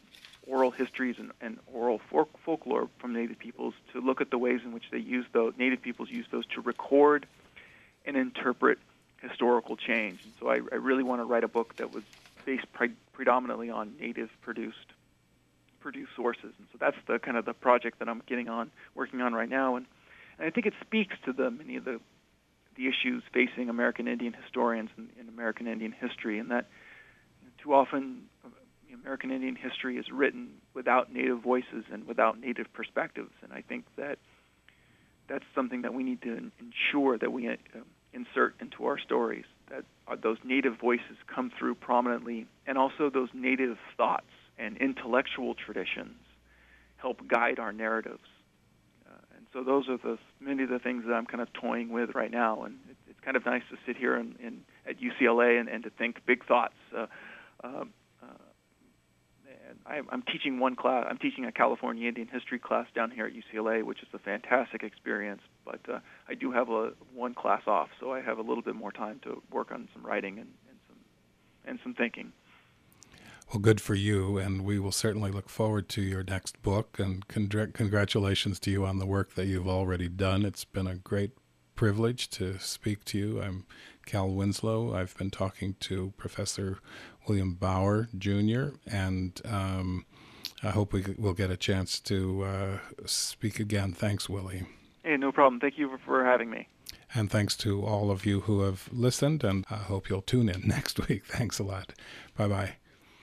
oral histories and, and oral folk, folklore from Native peoples, to look at the ways in which they use those, Native peoples use those to record and interpret historical change. And so I, I really want to write a book that was based pre- predominantly on Native-produced produced sources. And so that's the kind of the project that I'm getting on, working on right now. And, and I think it speaks to the many of the the issues facing American Indian historians in, in American Indian history, and that you know, too often uh, American Indian history is written without Native voices and without Native perspectives. And I think that that's something that we need to in- ensure that we uh, insert into our stories, that uh, those Native voices come through prominently, and also those Native thoughts and intellectual traditions help guide our narratives. Uh, and so those are the many of the things that I'm kind of toying with right now. And it, it's kind of nice to sit here in, in, at U C L A and, and to think big thoughts. Uh, uh, and I, I'm teaching one class. I'm teaching a California Indian history class down here at U C L A, which is a fantastic experience. But uh, I do have a one class off, so I have a little bit more time to work on some writing and, and some and some thinking. Well, good for you, and we will certainly look forward to your next book, and con- congratulations to you on the work that you've already done. It's been a great privilege to speak to you. I'm Cal Winslow. I've been talking to Professor William Bauer, Junior, and um, I hope we will get a chance to uh, speak again. Thanks, Willie. Hey, no problem. Thank you for, for having me. And thanks to all of you who have listened, and I hope you'll tune in next week. Thanks a lot. Bye-bye.